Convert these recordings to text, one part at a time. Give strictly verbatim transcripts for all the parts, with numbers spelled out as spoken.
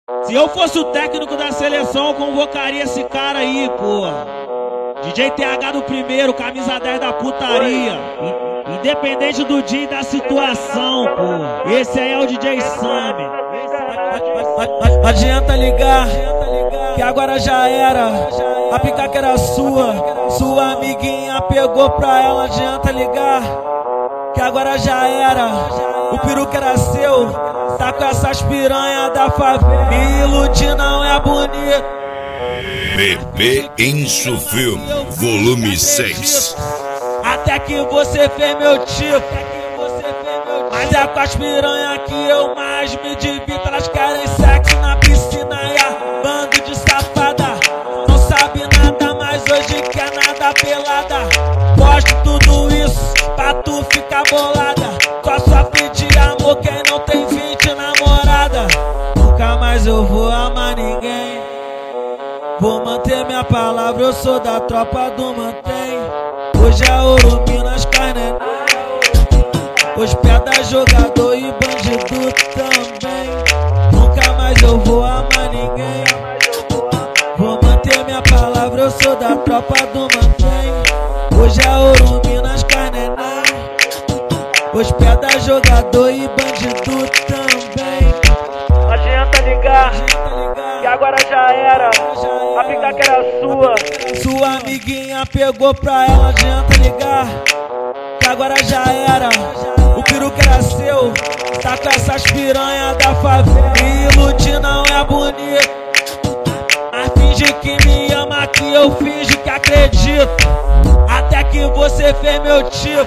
Se eu fosse o técnico da seleção, eu convocaria esse cara aí, porra. D J T H do primeiro, camisa dez da putaria. Independente do dia e da situação, porra. Esse aí é o D J Sam. Não adianta ligar, que agora já era. A picaca era sua, sua amiguinha pegou pra ela. Não adianta ligar, que agora já era. O peruca era seu, tá com essas piranha da favela. Me iludir não é bonito. Bebê Enso Filme, volume seis. Até que você fez meu tipo, mas é com as piranha que eu mais me divido. Elas querem sexo na piscina e a bando de safada. Não sabe nada, mas hoje quer nada pelada. Gosto tudo isso pra tu ficar bolada. Só sofre de amor quem não tem vinte namorada. Nunca mais eu vou amar ninguém. Vou manter minha palavra, eu sou da tropa do mantém. Hoje é ouro, Minas, carne. Hoje pedra, jogador e bandido também. Nunca mais eu vou amar ninguém. Vou manter minha palavra, eu sou da tropa do mantém. Hoje é ouro, Minas, carne. Hoje pedra, jogador e bandido também. Não adianta ligar, que agora já era. A picaca era sua, sua amiguinha pegou pra ela. Não adianta ligar, que agora já era. O peruca era seu, tá com essas piranha da favela. Me iludir não é bonito, mas finge que me ama, que eu finge que acredito. Até que você fez meu tipo,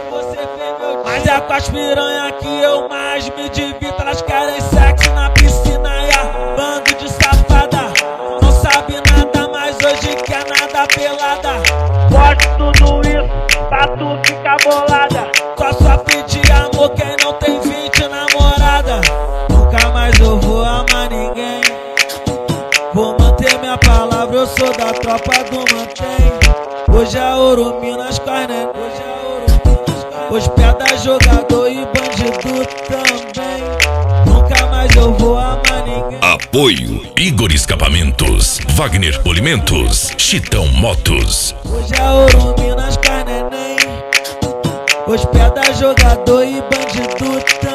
mas é com as piranha que eu mais me divido. Elas querem sexo na piscina e a bando de safada. Não sabe nada, mas hoje quer nada pelada. Gosto tudo isso pra tu ficar bolada. Só sofre de amor quem não tem vinte namorada. Nunca mais eu vou amar ninguém. Vou manter minha palavra, eu sou da tropa do mantém. Hoje é ouro, Minas, carne. Hoje pedra, jogador e bandido também. Nunca mais eu vou amar ninguém. Apoio Igor Escapamentos, Wagner Polimentos, Chitão Motos. Hoje é ouro, Minas, carne. Hoje pedra, jogador e bandido também.